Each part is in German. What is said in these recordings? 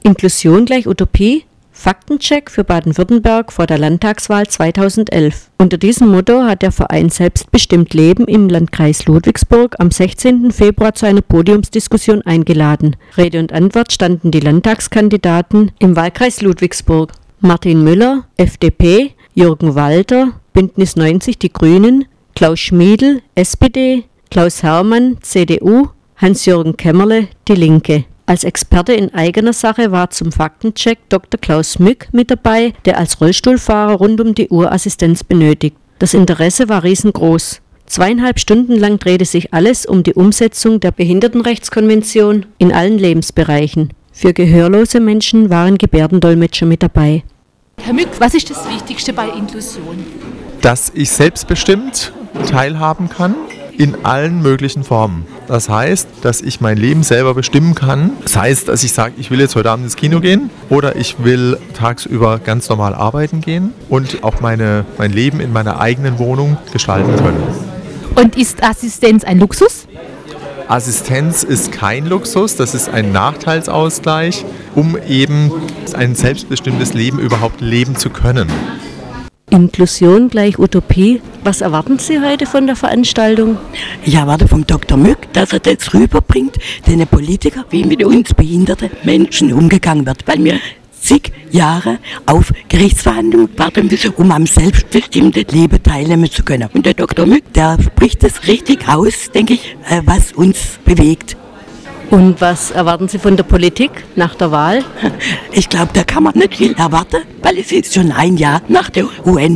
Inklusion gleich Utopie? Faktencheck für Baden-Württemberg vor der Landtagswahl 2011. Unter diesem Motto hat der Verein Selbstbestimmt Leben im Landkreis Ludwigsburg am 16. Februar zu einer Podiumsdiskussion eingeladen. Rede und Antwort standen die Landtagskandidaten im Wahlkreis Ludwigsburg. Martin Müller, FDP, Jürgen Walter, Bündnis 90 Die Grünen, Klaus Schmiedl, SPD, Klaus Herrmann, CDU, Hans-Jürgen Kämmerle, Die Linke. Als Experte in eigener Sache war zum Faktencheck Dr. Klaus Mück mit dabei, der als Rollstuhlfahrer rund um die Uhr Assistenz benötigt. Das Interesse war riesengroß. 2,5 Stunden lang drehte sich alles um die Umsetzung der Behindertenrechtskonvention in allen Lebensbereichen. Für gehörlose Menschen waren Gebärdendolmetscher mit dabei. Herr Mück, was ist das Wichtigste bei Inklusion? Dass ich selbstbestimmt teilhaben kann in allen möglichen Formen. Das heißt, dass ich mein Leben selber bestimmen kann. Das heißt, dass ich sage, ich will jetzt heute Abend ins Kino gehen oder ich will tagsüber ganz normal arbeiten gehen und auch mein Leben in meiner eigenen Wohnung gestalten können. Und ist Assistenz ein Luxus? Assistenz ist kein Luxus, das ist ein Nachteilsausgleich, um eben ein selbstbestimmtes Leben überhaupt leben zu können. Inklusion gleich Utopie. Was erwarten Sie heute von der Veranstaltung? Ich erwarte vom Dr. Mück, dass er das rüberbringt, den Politiker, wie mit uns behinderten Menschen umgegangen wird, weil wir zig Jahre auf Gerichtsverhandlungen warten müssen, um am selbstbestimmten Leben teilnehmen zu können. Und der Dr. Mück, der spricht das richtig aus, denke ich, was uns bewegt. Und was erwarten Sie von der Politik nach der Wahl? Ich glaube, da kann man nicht viel erwarten, weil es ist schon ein Jahr nach der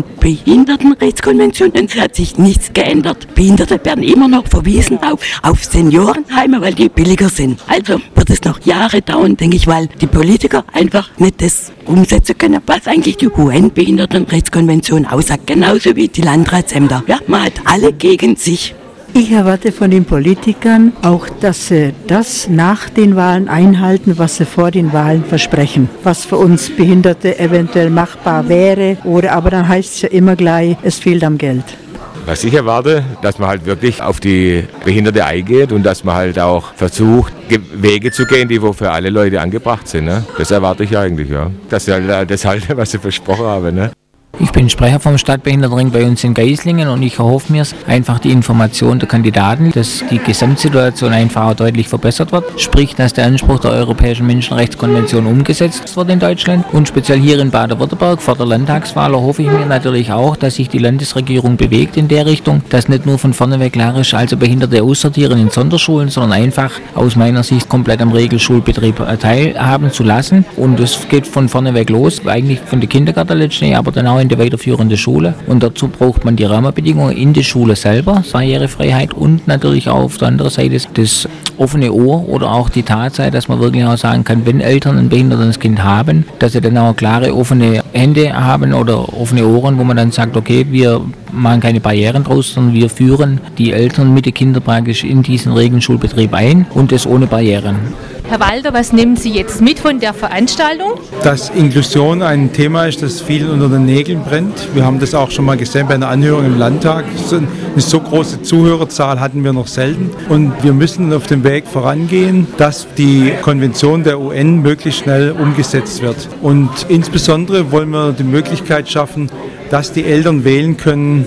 UN-Behindertenrechtskonvention und es hat sich nichts geändert. Behinderte werden immer noch verwiesen auf Seniorenheime, weil die billiger sind. Also wird es noch Jahre dauern, denke ich, weil die Politiker einfach nicht das umsetzen können, was eigentlich die UN-Behindertenrechtskonvention aussagt. Genauso wie die Landratsämter. Ja, man hat alle gegen sich. Ich erwarte von den Politikern auch, dass sie das nach den Wahlen einhalten, was sie vor den Wahlen versprechen. Was für uns Behinderte eventuell machbar wäre, aber dann heißt es ja immer gleich, es fehlt am Geld. Was ich erwarte, dass man halt wirklich auf die Behinderte eingeht und dass man halt auch versucht, Wege zu gehen, die wo für alle Leute angebracht sind. Ne? Das erwarte ich eigentlich, ja. Dass sie halt das halten, was sie versprochen haben. Ne? Ich bin Sprecher vom Stadtbehindertenring bei uns in Geislingen und ich erhoffe mir einfach die Information der Kandidaten, dass die Gesamtsituation einfach auch deutlich verbessert wird. Sprich, dass der Anspruch der Europäischen Menschenrechtskonvention umgesetzt wird in Deutschland und speziell hier in Baden-Württemberg vor der Landtagswahl erhoffe ich mir natürlich auch, dass sich die Landesregierung bewegt in der Richtung, dass nicht nur von vorneweg klar ist, also Behinderte aussortieren in Sonderschulen, sondern einfach aus meiner Sicht komplett am Regelschulbetrieb teilhaben zu lassen und das geht von vorneweg los, eigentlich von der Kindergarten letztendlich, aber dann auch in der weiterführenden Schule und dazu braucht man die Rahmenbedingungen in der Schule selber, Barrierefreiheit und natürlich auch auf der anderen Seite das offene Ohr oder auch die Tatsache, dass man wirklich auch sagen kann, wenn Eltern ein behindertes Kind haben, dass sie dann auch klare offene Hände haben oder offene Ohren, wo man dann sagt, okay, wir machen keine Barrieren draus, sondern wir führen die Eltern mit den Kindern praktisch in diesen Regelschulbetrieb ein und das ohne Barrieren. Herr Walter, was nehmen Sie jetzt mit von der Veranstaltung? Dass Inklusion ein Thema ist, das vielen unter den Nägeln brennt. Wir haben das auch schon mal gesehen bei einer Anhörung im Landtag. Eine so große Zuhörerzahl hatten wir noch selten. Und wir müssen auf dem Weg vorangehen, dass die Konvention der UN möglichst schnell umgesetzt wird. Und insbesondere wollen wir die Möglichkeit schaffen, dass die Eltern wählen können,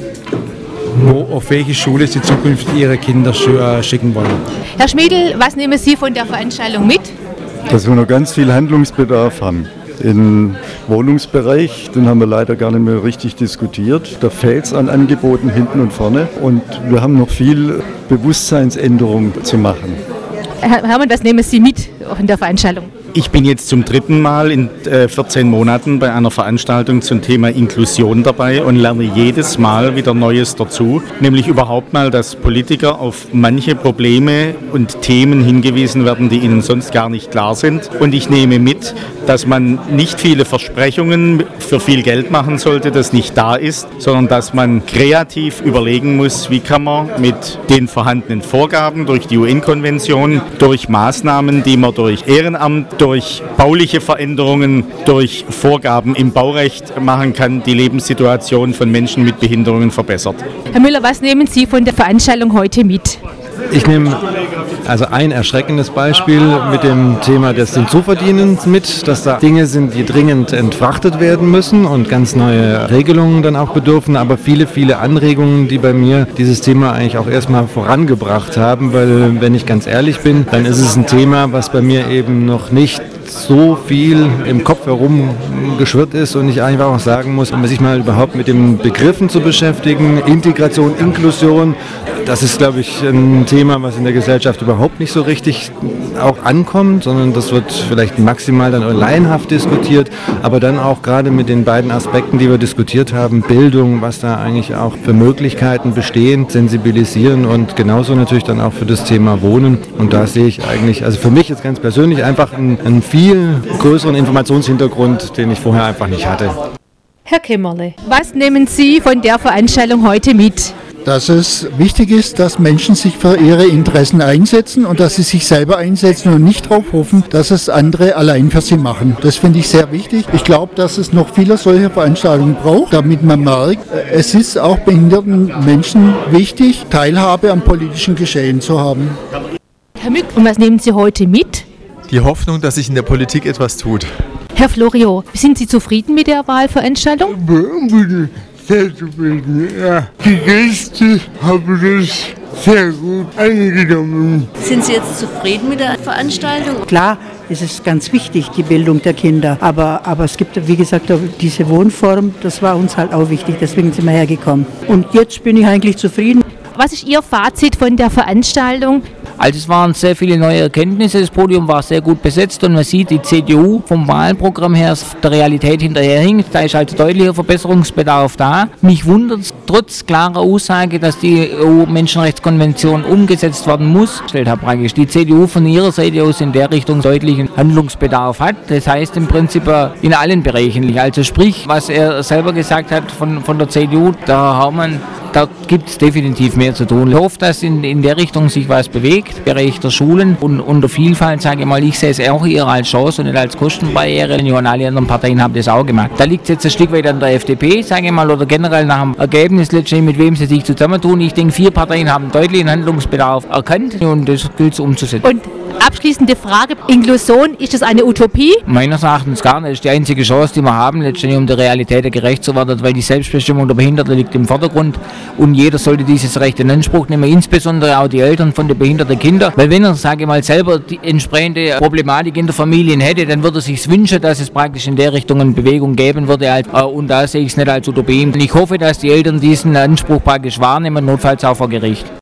auf welche Schule sie zukünftig ihre Kinder schicken wollen. Herr Schmiedl, was nehmen Sie von der Veranstaltung mit? Dass wir noch ganz viel Handlungsbedarf haben. Im Wohnungsbereich, den haben wir leider gar nicht mehr richtig diskutiert. Da fehlt es an Angeboten hinten und vorne. Und wir haben noch viel Bewusstseinsänderung zu machen. Herr Herrmann, was nehmen Sie mit von der Veranstaltung? Ich bin jetzt zum 3. Mal in 14 Monaten bei einer Veranstaltung zum Thema Inklusion dabei und lerne jedes Mal wieder Neues dazu. Nämlich überhaupt mal, dass Politiker auf manche Probleme und Themen hingewiesen werden, die ihnen sonst gar nicht klar sind. Und ich nehme mit, dass man nicht viele Versprechungen für viel Geld machen sollte, das nicht da ist, sondern dass man kreativ überlegen muss, wie kann man mit den vorhandenen Vorgaben durch die UN-Konvention, durch Maßnahmen, die man durch Ehrenamt, durch bauliche Veränderungen, durch Vorgaben im Baurecht machen kann, die Lebenssituation von Menschen mit Behinderungen verbessert. Herr Müller, was nehmen Sie von der Veranstaltung heute mit? Ich nehme Also ein erschreckendes Beispiel mit dem Thema des Hinzuverdienens mit, dass da Dinge sind, die dringend entfrachtet werden müssen und ganz neue Regelungen dann auch bedürfen, aber viele, viele Anregungen, die bei mir dieses Thema eigentlich auch erstmal vorangebracht haben, weil wenn ich ganz ehrlich bin, dann ist es ein Thema, was bei mir eben noch nicht so viel im Kopf herumgeschwirrt ist und ich einfach auch sagen muss, um sich mal überhaupt mit den Begriffen zu beschäftigen, Integration, Inklusion, das ist, glaube ich, ein Thema, was in der Gesellschaft überhaupt nicht so richtig auch ankommt, sondern das wird vielleicht maximal dann laienhaft diskutiert, aber dann auch gerade mit den beiden Aspekten, die wir diskutiert haben, Bildung, was da eigentlich auch für Möglichkeiten bestehen, sensibilisieren und genauso natürlich dann auch für das Thema Wohnen. Und da sehe ich eigentlich, also für mich jetzt ganz persönlich einfach einen viel größeren Informationshintergrund, den ich vorher einfach nicht hatte. Herr Kämmerle, was nehmen Sie von der Veranstaltung heute mit? Dass es wichtig ist, dass Menschen sich für ihre Interessen einsetzen und dass sie sich selber einsetzen und nicht darauf hoffen, dass es andere allein für sie machen. Das finde ich sehr wichtig. Ich glaube, dass es noch viele solche Veranstaltungen braucht, damit man merkt, es ist auch behinderten Menschen wichtig, Teilhabe am politischen Geschehen zu haben. Herr Mück, und was nehmen Sie heute mit? Die Hoffnung, dass sich in der Politik etwas tut. Herr Florio, sind Sie zufrieden mit der Wahlveranstaltung? Sehr zufrieden, ja. Die Gäste haben das sehr gut angenommen. Sind Sie jetzt zufrieden mit der Veranstaltung? Klar, es ist ganz wichtig, die Bildung der Kinder. Aber es gibt, wie gesagt, diese Wohnform, das war uns halt auch wichtig, deswegen sind wir hergekommen. Und jetzt bin ich eigentlich zufrieden. Was ist Ihr Fazit von der Veranstaltung? Also es waren sehr viele neue Erkenntnisse, das Podium war sehr gut besetzt und man sieht, die CDU vom Wahlprogramm her der Realität hinterherhinkt. Da ist also deutlicher Verbesserungsbedarf da. Mich wundert es, trotz klarer Aussage, dass die EU-Menschenrechtskonvention umgesetzt werden muss, stellt halt praktisch die CDU von ihrer Seite aus in der Richtung deutlichen Handlungsbedarf hat. Das heißt im Prinzip in allen Bereichen. Also sprich, was er selber gesagt hat von der CDU, da gibt es definitiv mehr zu tun. Ich hoffe, dass in der Richtung sich was bewegt, im Bereich der Schulen und der Vielfalt, sage ich mal, ich sehe es auch eher als Chance und nicht als Kostenbarriere. Und alle anderen Parteien haben das auch gemacht. Da liegt es jetzt ein Stück weit an der FDP, sage ich mal, oder generell nach dem Ergebnis letztendlich, mit wem sie sich zusammentun. Ich denke, 4 Parteien haben deutlichen Handlungsbedarf erkannt und das gilt es umzusetzen. Und abschließende Frage, Inklusion, ist das eine Utopie? Meines Erachtens gar nicht. Das ist die einzige Chance, die wir haben, letztendlich um der Realität gerecht zu werden, weil die Selbstbestimmung der Behinderten liegt im Vordergrund und jeder sollte dieses Recht in Anspruch nehmen, insbesondere auch die Eltern von den behinderten Kindern, weil wenn er, sage ich mal, selber die entsprechende Problematik in der Familie hätte, dann würde er sich wünschen, dass es praktisch in der Richtung eine Bewegung geben würde und da sehe ich es nicht als Utopie. Ich hoffe, dass die Eltern diesen Anspruch praktisch wahrnehmen, notfalls auch vor Gericht.